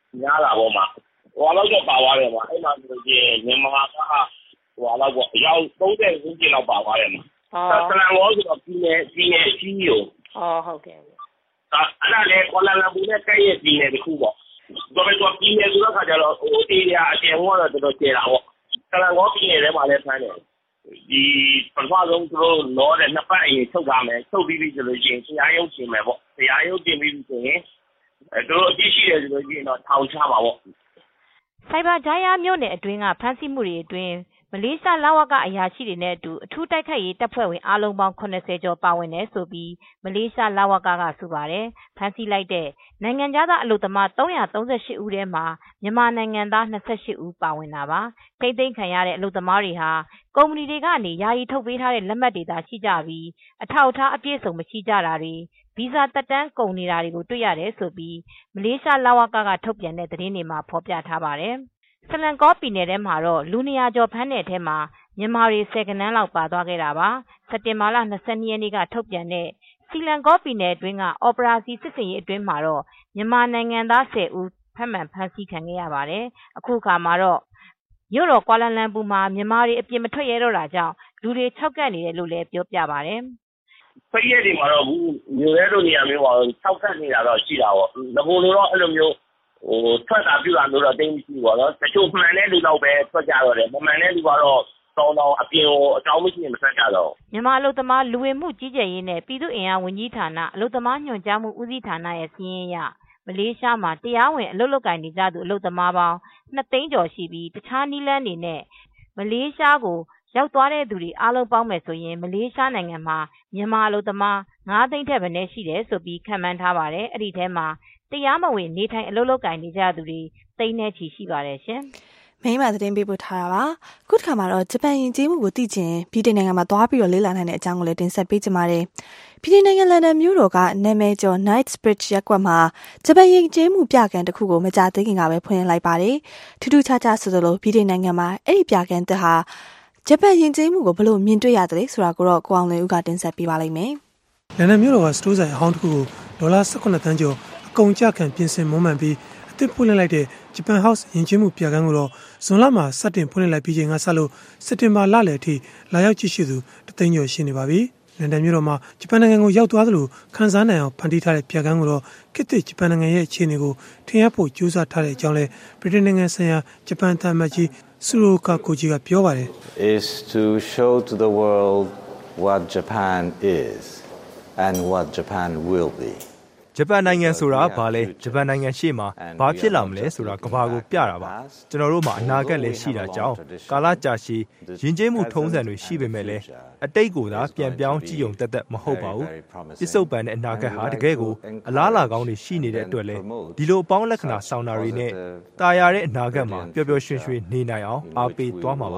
များလာပေါ့မှာဟိုလောက်တော့ပါသွားတယ်မှာအဲ့မှာဆိုရင်မြန်မာကဟိုလောက်ပေါ့ရောက်30ခုကျလောက်ပါသွားတယ်မှာဆလန်ကောဆိုတော့ပြည်နယ်ကြီးကိုဟုတ်ကဲ့အဲ့ဒါလည်းကွာလာလမ်ပူနဲ့ကဲ့ရဲ့ပြည်နယ်တစ်ခုပေါ့ဒါပေမဲ့ပြည်နယ်ဆိုတော့ခါကြတော့ဟိုအေရီယာအကျယ်ဝန်းတော့တော်တော်ကျယ်တာပေါ့ဆလန်ကောပြည်နယ်ထဲမှာလည်းဖမ်းတယ်ဒီပထမဆုံးသူတို့လောတဲ့နှစ်ပတ်အရင်ထုတ်ထားမယ်ထုတ်ပြီးဆိုလို့ရှိရင်တရားရုံးပြင်မယ်ပေါ့တရားရုံးပြင်ပြီးဆိုရင်သူတို့အပြစ်ရှိတယ်ဆိုလို့ရှိရင်တော့ထောင်ချပါပေါ့စိုက်ဘာဂျာယာမြို့နယ်အတွင်းကဖမ်းဆီးမှုတွေအတွင်းမလေးရှားလဝကအရာရှိတွေနဲ့အတူအထူးတိုက်ခိုက်ရေးတပ်ဖွဲ့ဝင်အားလုံးပေါင်း80ကျော်ပါဝင်တယ်ဆိုပြီးမလေးရှားလဝကကဆိုပါတယ်ဖမ်းဆီးလိုက်တဲ့နိုင်ငံသားအလုပ်သမား338ဦးထဲမှာမြန်မာနိုင်ငံသား28ဦးပါဝင်တာပါထိမ့်သိမ်းခံရတဲ့အလုပ်သမားတွေဟာကုမ္ပဏီတွေကနေယာယီထုတ်ပေးထားတဲ့လက်မှတ်တွေသာရှိကြပြီးအထောက်အထားအပြည့်စုံမရှိကြတာတွေဗီဇာတက်တန်းကုန်နေတာတွေကိုတွေ့ရတယ်ဆိုပြီးမလေးရှားလဝကကထုတ်ပြန်တဲ့သတင်းတွေမှာဖော်ပြထားပါတယ်ဆလန်ကောပြည်နယ်ထဲမှာတော့လူ200ကျော်ဖမ်းတဲ့အထဲမှာမြန်မာတွေ10ကနန်းလောက်ပါသွားခဲ့တာပါစက်တင်ဘာလ22ရက်နေ့ကထုတ်ပြန်တဲ့စီလန်ကောပြည်နယ်အတွင်းကအော်ပရာစီစစ်စင်ရေးအတွင်းမှာတော့မြန်မာနိုင်ငံသား10ဦးဖမ်းဆီးခံခဲ့ရပါတယ်အခုအခါမှာတော့မြို့တော်ကွာလာလမ်ပူမှာမြန်မာတွေအပြင်မထွက်ရတော့တာကြောင့်လူတွေ၆ကပ်နေတယ်လို့လည်းပြောပြပါတယ်ဖိရက်တွေမှာတော့ဘူးမြို့ရဲတို့နေရာမျိုးမှာ၆ကပ်နေတာတော့ရှိတာပေါ့ငကိုလိုတော့အဲ့လိုမျိုးဟိုထွက်တာပြတာမျိုးတော့တင်းမရှိဘူးပေါ့နော်တချို့မှန်တဲ့လူတော့ပဲထွက်ကြတော့တယ်မမှန်တဲ့လူကတော့တောင်းအပြင်ကိုအကြောင်းမရှိရင်မဆက်ကြတော့မြန်မာအလုပ်သမားလူဝင်မှုကြီးကြပ်ရေးနဲ့ပြည်သူ့အင်အားဝန်ကြီးဌာနအလုပ်သမားညွှန်ကြားမှုဦးစီးဌာနရဲ့စီးရင်ရမလေးရှားမှာတရားဝင်အလုပ်လုပ်ကိုင်နေကြသူအလုပ်သမားပေါင်း2သိန်းကျော်ရှိပြီးတခြားနည်းလမ်းတွေနဲ့မလေးရှားကိုရောက်သွားတဲ့သူတွေအားလုံးပေါင်းမယ်ဆိုရင်မလေးရှားနိုင်ငံမှာမြန်မာအလုပ်သမား9သိန်းထက်မနည်းရှိတယ်ဆိုပြီးခန့်မှန်းထားပါတယ်အဲ့ဒီထဲမှာတရားမဝင်နေထိုင်အလုပ်လုပ်ကိုင်နေကြသူတွေသိန်းနဲ့ချီရှိပါတယ်ရှင်မိမသတင်းပေးပို့ထားတာပါခုတစ်ခါမှာတော့ဂျပန်ယဉ်ကျေးမှုကိုသိချင်ဗြိတိန်နိုင်ငံမှာသွားပြီးတော့လေ့လာနိုင်တဲ့အကြောင်းကိုလည်းတင်ဆက်ပေးကြပါမယ်ဗြိတိန်နိုင်ငံလန်ဒန်မြို့တော်ကနာမည်ကျော် Knightsbridge ရပ်ကွက်မှာဂျပန်ယဉ်ကျေးမှုပြခန်းတစ်ခုကိုမကြာသေးခင်ကပဲဖွင့်လိုက်ပါတယ်ထူးထူးခြားခြားဆိုသလိုဗြိတိန်နိုင်ငံမှာအဲ့ဒီပြခန်းတစ်ဟာဂျပန်ယဉ်ကျေးမှုကိုဘလို့မြင်တွေ့ရသလဲဆိုတာကိုတော့ကိုအောင်လွင်ဦးကတင်ဆက်ပေးပါလိမ့်မယ်လန်ဒန်မြို့တော်ကစတိုးဆိုင်အဟောင်းတစ်ခုကိုဒေါ်လာ18သန်းကျော်အကုန်ကျခံပြင်ဆင်မွမ်းမံပြီးအသစ်ဖွင့်လိုက်တဲ့ဂျပန် House ယဉ်ကျေးမှုပြခန်းကိုတော့ဇွန်လမှာစတင်ဖွင့်လိုက်ပြီးချိန်ကစလို့စက်တင်ဘာလလယ်အထိလာရောက်ကြည့်ရှုသူတသိန်းကျော်ရှိနေပါပြီလန်ဒန်မြို့တော်မှာဂျပန်နိုင်ငံကိုရောက်သွားသလိုခန်းစားနိုင်အောင်ဖန်တီးထားတဲ့ပြခန်းကိုတော့ခေတ်သစ်ဂျပန်နိုင်ငံရဲ့အခြေအနေကိုထင်ဟပ်ဖို့ကြိုးစားထားတဲ့အကြောင်းလဲဗြိတိန်နိုင်ငံဆိုင်ရာဂျပန်သံအမတ်ကြီးဆူရိုကာကိုဂျီကပြောပါတယ် is to show to the world what Japan is and what Japan will be ဂျပန်နိုင်ငံဆိုတာဘာလဲဂျပန်နိုင်ငံရှေ့မှာဘာဖြစ်လာမလဲဆိုတာကမ္ဘာကိုပြတာပါကျွန်တော်တို့မှာအနာဂတ်လည်းရှိတာကြောင့်ကာလကြာရှည်ယဉ်ကျေးမှုထုံးစံတွေရှိပေမဲ့လည်းအတိတ်ကိုသာပြန်ပြောင်းကြည့်ုံတက်တက်မဟုတ်ပါဘူးပစ္စုပန်တဲ့အနာဂတ်ဟာတကယ်ကိုအလားလာကောင်းတွေရှိနေတဲ့အတွက်လည်းဒီလိုအပေါင်းလက္ခဏာဆောင်တာတွေနဲ့တာယာတဲ့အနာဂတ်မှာပျော်ပျော်ရွှင်ရွှင်နေနိုင်အောင်အားပေးသွားမှာပါ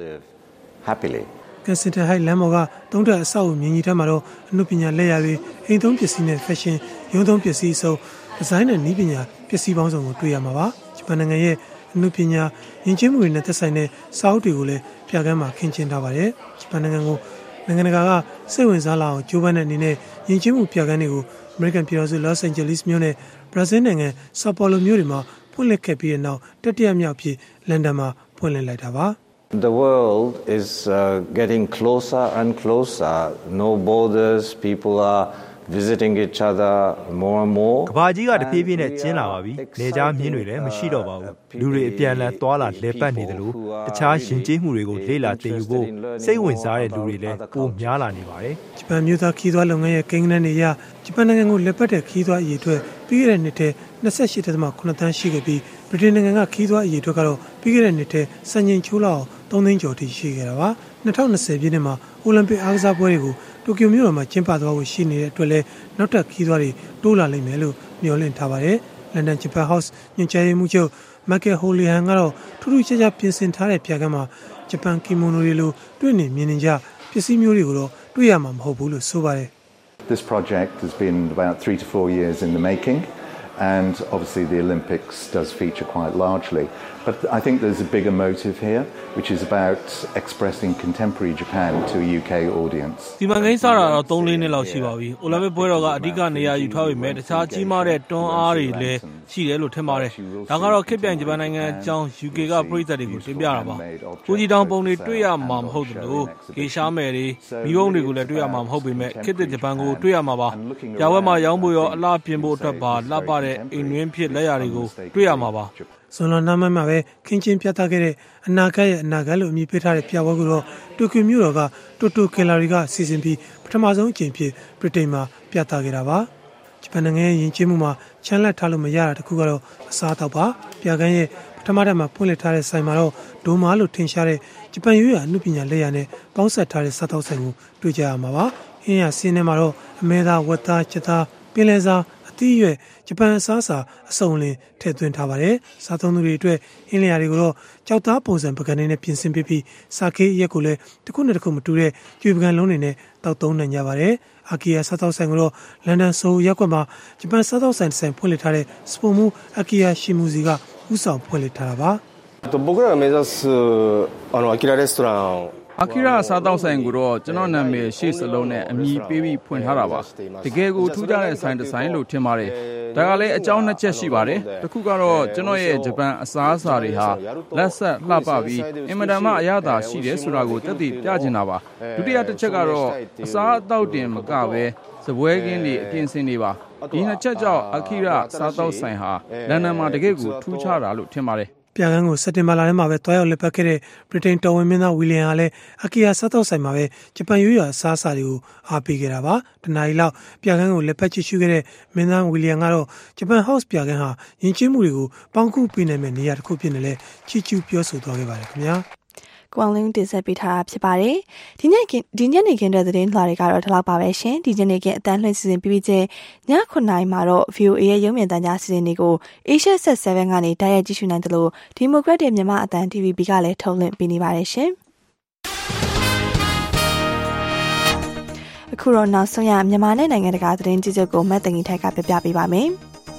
happily ကန်စင်တာဟိုက်လမ်းပေါ်ကသုံးထပ်အဆောက်အဦမြင်ကြီးထက်မှာတော့အမှုပညာလက်ရာတွေအိမ်သုံးပစ္စည်းနဲ့ဖက်ရှင်ရုံးသုံးပစ္စည်းအစုံဒီဇိုင်းနဲ့နည်းပညာပစ္စည်းပေါင်းစုံကိုတွေ့ရမှာပါဂျပန်နိုင်ငံရဲ့အမှုပညာယဉ်ကျေးမှုတွေနဲ့သက်ဆိုင်တဲ့စာအုပ်တွေကိုလည်းပြခန်းမှာခင်းကျင်းထားပါတယ်ဂျပန်နိုင်ငံကိုနိုင်ငံတကာကစိတ်ဝင်စားလာအောင်ကြိုးပမ်းတဲ့အနေနဲ့ယဉ်ကျေးမှုပြခန်းတွေကိုအမေရိကန်ပြည်ထောင်စုလော့စ်အိန်ဂျလိစ်မြို့နဲ့ဘရာဇီးနိုင်ငံဆော်ပေါလိုမြို့တွေမှာဖွင့်လှစ်ခဲ့ပြီးတဲ့နောက်တတိယမြောက်ဖြစ်လန်ဒန်မှာဖွင့်လှစ်လိုက်တာပါ The world is getting closer and closer. No borders. People are visiting each other more and more. ကဘာကြီးကတဖြည်းဖြည်းနဲ့ကျင်းလာပါပြီ။နေကြားမြင်းတွေလည်းမရှိတော့ပါဘူး။လူတွေအပြန်လန်သွားလာလဲပတ်နေတယ်လို့တခြားယဉ်ကျေးမှုတွေကိုလေ့လာသင်ယူဖို့စိတ်ဝင်စားတဲ့လူတွေလည်းပိုများလာနေပါတယ်။ဂျပန်မြို့သားခီးသွွားလုပ်ငန်းရဲ့ကိန်းဂဏန်းတွေအရဂျပန်နိုင်ငံကိုလက်ပတ်တဲ့ခီးသွွားအရေအတွက်ပြီးခဲ့တဲ့နှစ်ထဲ28.9 သန်းရှိခဲ့ပြီးဗြိတိန်နိုင်ငံကခီးသွွားအရေအတွက်ကတော့ပြီးခဲ့တဲ့နှစ်ထဲစံချိန်ချိုးလောက်3သိန်းကျော်ထိရှိခဲ့တာပါ2020ပြည့်နှစ်မှာအိုလံပစ်အားကစားပွဲတွေကိုတိုကျိုမြို့တော်မှာကျင်းပသွားဖို့ရှိနေတဲ့အတွက်လည်းနောက်ထပ်ခီးသွွားတွေတိုးလာလိမ့်မယ်လို့မျှော်လင့်ထားပါတယ်လန်ဒန်ဂျပန် House ညွှန်ကြားရေးမှူးချုပ်မိုက်ကယ်ဟိုလီဟန်ကတော့ထူးထူးခြားခြားပြင်ဆင်ထားတဲ့ပြခန်းမှာဂျပန်ကီမိုနိုတွေလိုတွေ့နေမြင်နေကြပစ္စည်းမျိုးတွေကိုတော့တွေ့ရမှာမဟုတ်ဘူးလို့ဆိုပါတယ် This project has been about 3 to 4 years in the making and obviously the Olympics does feature quite largely. But I think there's a bigger motive here, which is about expressing contemporary Japan to a UK audience. ဒီမှာငိမ်းစားတာတော့3-4နှစ်လောက်ရှိပါပြီ။ အိုလံပစ်ပွဲတော်ကအဓိကနေရာယူထားပေမဲ့တခြားကြီးမားတဲ့တွန်းအားတွေလည်းရှိတယ်လို့ထင်ပါတယ်။ဒါကတော့ခေတ်ပြိုင်ဂျပန်နိုင်ငံအကြောင်း UK ကပရိသတ်တွေကိုတင်ပြတာပါ။ကိုကြီးတောင်ပုံတွေတွေ့ရမှာမဟုတ်သလိုကေရှားမယ်တွေမိဘုံတွေကိုလည်းတွေ့ရမှာမဟုတ်ပေမဲ့ခေတ်သစ်ဂျပန်ကိုတွေ့ရမှာပါ။ပြပွဲမှာရောင်းဖို့ရောအလားပြင်ဖို့အတွက်ပါလှပတဲ့အိမ်တွင်းဖြစ်လက်ရာတွေကိုတွေ့ရမှာပါ။ဇွန်လနှမ်းမှာပဲခင်းချင်းပြသခဲ့တဲ့အနာဂတ်ရဲ့အနာဂတ်လို့အမည်ပေးထားတဲ့ပြပွဲကိုတော့တိုကျိုမြို့တော်ကတိုတိုကယ်လာရီကစီစဉ်ပြီးပထမဆုံးအကြိမ်ဖြစ်ဗြိတိန်မှာပြသခဲ့တာပါဂျပန်နိုင်ငံရဲ့ယဉ်ကျေးမှုမှာချမ်းလက်ထားလို့မရတာတခုကတော့အစားအသောက်ပါပြကန်းရဲ့ပထမတက်မှာဖွင့်လှစ်ထားတဲ့ဆိုင်မှာတော့ဒိုမာလို့ထင်ရှားတဲ့ဂျပန်ရိုးရာအမှုပညာလက်ရာနဲ့ပေါင်းစပ်ထားတဲ့စားသောက်ဆိုင်ကိုတွေ့ကြရမှာပါအင်းရဆင်းထဲမှာတော့အမဲသားဝက်သားချက်သားပင်လယ်စာအသီးရွက်ဂျပန်အစားအစာအစုံလင်ထည့်သွင်းထားပါတယ်စားသုံးသူတွေအတွက်အင်းလျာတွေကိုတော့ကြောက်သားပုံစံပကံနဲ့ပြင်ဆင်ပေးပြီးစာကေးရက်ကိုလည်းတစ်ခုနဲ့တစ်ခုမတူတဲ့ကျွေပကံလုံးတွေနဲ့တောက်သုံးနိုင်ကြပါတယ်အာကီယာစားသောက်ဆိုင်ကတော့လန်ဒန်ဆိုရက်ကွက်မှာဂျပန်စားသောက်ဆိုင်ဖွင့်လှစ်ထားတဲ့စပုံမူအာကီယာရှီမူစီကဥဆောင်ဖွင့်လှစ်ထားတာပါ僕らが目指すアキラレストランအာကီရာစားတောက်ဆိုင်ကိုတော့ကျွန်တော်နာမည်ရှေ့စလုံးနဲ့အမည်ပေးပြီးဖွင့်ထားတာပါတကယ်ကိုထူးခြားတဲ့ဆိုင်တစ်ဆိုင်လို့ထင်ပါတယ်ဒါကလည်းအကြောင်းနှစ်ချက်ရှိပါတယ်တစ်ခုကတော့ကျွန်တော်ရဲ့ဂျပန်အစားအစာတွေဟာလက်ဆက်လှပပြီးအင်မတန်မှအရသာရှိတယ်ဆိုတာကိုသက်သေပြချင်တာပါဒုတိယတစ်ချက်ကတော့အစားအသောက်တင်မကပဲစပွဲကင်းတွေအပြင်ဆင်တွေပါဒီနှစ်ချက်ကြောင့်အာကီရာစားတောက်ဆိုင်ဟာလန်ဒန်မှာတကယ်ကိုထူးခြားတာလို့ထင်ပါတယ်ပြကန်းကိုစက်တင်ဘာလထဲမှာပဲတွားရောက်လက်ပတ်ခဲ့တဲ့ဗြိတိန်တော်ဝင်မင်းသားဝီလီယံကလည်းအာကီယာစားသောက်ဆိုင်မှာပဲဂျပန်ရိုးရာအစားအစာတွေကိုအားပေးခဲ့တာပါတနအီလောက်ပြကန်းကိုလက်ပတ်ကြည့်ရှုခဲ့တဲ့မင်းသားဝီလီယံကတော့ဂျပန်ဟော့စ်ပြကန်းဟာယဉ်ကျေးမှုတွေကိုပေါင်းကူးပေးနိုင်မယ့်နေရာတစ်ခုဖြစ်နေလဲချီးကျူးပြောဆိုသွားခဲ့ပါတယ်ခင်ဗျာကွန်လင်းတင်ဆက်ပေးထားတာဖြစ်ပါတယ်ဒီညနေခင်းတဲ့သတင်းလွှာတွေကတော့ဒီလောက်ပါပဲရှင်ဒီညနေခင်းအတန်းလွှင့်စီစဉ်ပြီးချင်းည9:00နာရီမှာတော့ VOA ရဲ့ရုပ်မြင်သံကြားစီစဉ်တွေကို Asia Set 7ကနေတိုက်ရိုက်ကြည့်ရှုနိုင်တယ်လို့ Democratic မြန်မာအတန်း TVB ကလည်းထုတ်လွှင့်ပေးနေပါတယ်ရှင်အခုတော့နောက်ဆုံးရမြန်မာနဲ့နိုင်ငံတကာသတင်းကြီးချုပ်ကိုမတ်တငီထိုက်ကပြပြပေးပါမယ်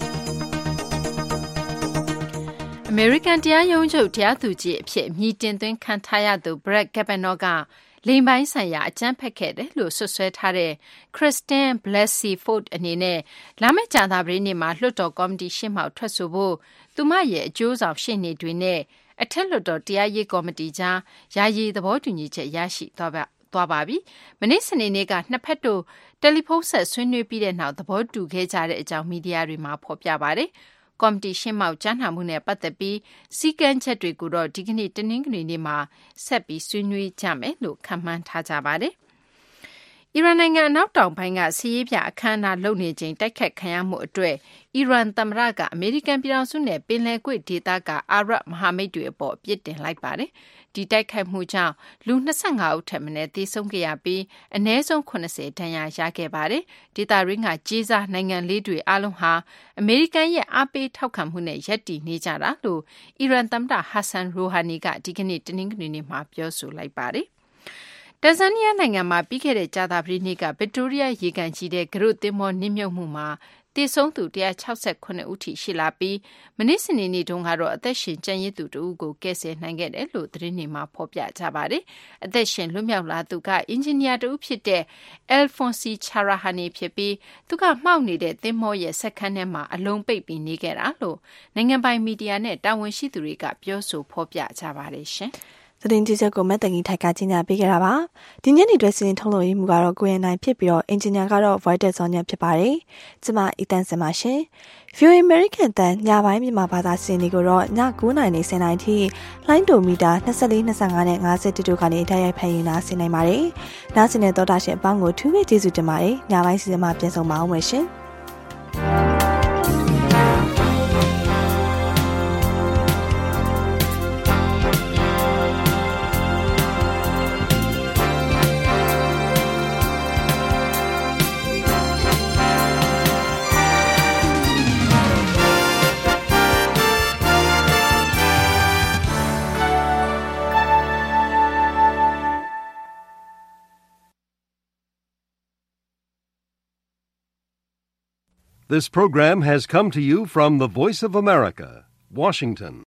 အမေရိကန်တရားရုံးချုပ်တရားသူကြီးအဖြစ်မြည်တင်သွင်းခံထားရသူ Brett Kavanaugh ကလိင်ပိုင်းဆိုင်ရာအကြမ်းဖက်ခဲ့တယ်လို့ဆွဆွဲထားတဲ့ Christine Blasey Ford အနေနဲ့လာမယ့်ကြာသပတေးနေ့မှာလွှတ်တော်ကော်မတီရှေ့မှောက်ထွက်ဆိုဖို့သူမရဲ့အကျိုးဆောင်ရှေ့နေတွေနဲ့အထက်လွှတ်တော်တရားရေးကော်မတီကြားယာယီသဘောတူညီချက်ရရှိသွားပါပြီ။မနေ့စနေနေ့ကနှစ်ဖက်တို့တယ်လီဖုန်းဆက်ဆွေးနွေးပြီးတဲ့နောက်သဘောတူခဲ့ကြတဲ့အကြောင်းမီဒီယာတွေမှာဖော်ပြပါတယ်။ကော်မတီရှင်းမှောက်ကြားနာမှုနဲ့ပတ်သက်ပြီးစီကံချက်တွေကိုတော့ဒီကနေ့တနင်္ဂနွေနေ့မှာဆက်ပြီးဆွေးနွေးကြမယ်လို့ခန့်မှန်းထားကြပါတယ်။အီရန်နိုင်ငံအနောက်တောင်ပိုင်းကစီးရေးပြအခမ်းအနားလုပ်နေချိန်တိုက်ခတ်ခံရမှုအတွက်အီရန်သမ္မတကအမေရိကန်ပြည်ထောင်စုနဲ့ပင်လယ်ကွေ့ဒေသကအာရပ်မဟာမိတ်တွေအပေါ်အပြစ်တင်လိုက်ပါတယ်။ဒီတိုက်ခိုက်မှုကြောင့်လူ25ဦးထက်မနည်းသေဆုံးခဲ့ရပြီးအနည်းဆုံး80ဒဏ်ရာရခဲ့ပါတယ်။ဒေသရင်းကကြီးစားနိုင်ငံလေးတွေအားလုံးဟာအမေရိကန်ရဲ့အားပေးထောက်ခံမှုနဲ့ရပ်တည်နေကြတာလို့အီရန်သမ္မတဟတ်ဆန်ရိုဟာနီကဒီကနေ့တနင်္ဂနွေနေ့မှာပြောဆိုလိုက်ပါတယ်။တန်ဇန်နီးယားနိုင်ငံမှာပြီးခဲ့တဲ့ကြာသပတေးနေ့ကဗစ်တိုးရီးယားရေကန်ကြီးတဲ့ဂရုသင်္ဘောနစ်မြုပ်မှုမှာသေဆုံးသူ168ဦးထိရှိလာပြီးမနေ့စနေနေ့တုန်းကတော့အသက်ရှင်ကျန်ရစ်သူတဦးကိုကယ်ဆယ်နိုင်ခဲ့တယ်လို့သတင်းတွေမှာဖော်ပြကြပါတယ်။အသက်ရှင်လွတ်မြောက်လာသူကအင်ဂျင်နီယာတဦးဖြစ်တဲ့ Alfonsi Charahani ဖြစ်ပြီးသူကမှောက်နေတဲ့သင်္ဘောရဲ့စက္ကန့်ထဲမှာအလုံးပိတ်ပြီးနေခဲ့တာလို့နိုင်ငံပိုင်မီဒီယာနဲ့တာဝန်ရှိသူတွေကပြောဆိုဖော်ပြကြပါတယ်ရှင်။သတင်းကြီးချုပ်ကိုမတ်တငီထိုက်ကကြီးညာပေးခဲ့တာပါဒီညနေတွဲစီရင်ထုတ်လို့ရမှုကတော့ကိုရန်နိုင်ဖြစ်ပြီးတော့အင်ဂျင်နီယာကတော့ Void ဆောင်းညဖြစ်ပါတယ်ကျမအီတန်စင်ပါရှင် VOA American တန်ညပိုင်းမြန်မာဘာသာစီရင်တွေကိုတော့ည9:00နာရီ10:00နာရီထိလိုင်းဒိုမီတာ24 25နဲ့52တို့ကနေတိုက်ရိုက်ဖန်ယူနာဆင်နိုင်ပါတယ်နားဆင်တဲ့သောတာရှင်အပေါင်းကိုထူးပဲကျေးဇူးတင်ပါတယ်ညပိုင်းစီစဉ်မှာပြန်ဆုံပါအောင်မယ်ရှင် This program has come to you from the Voice of America, Washington.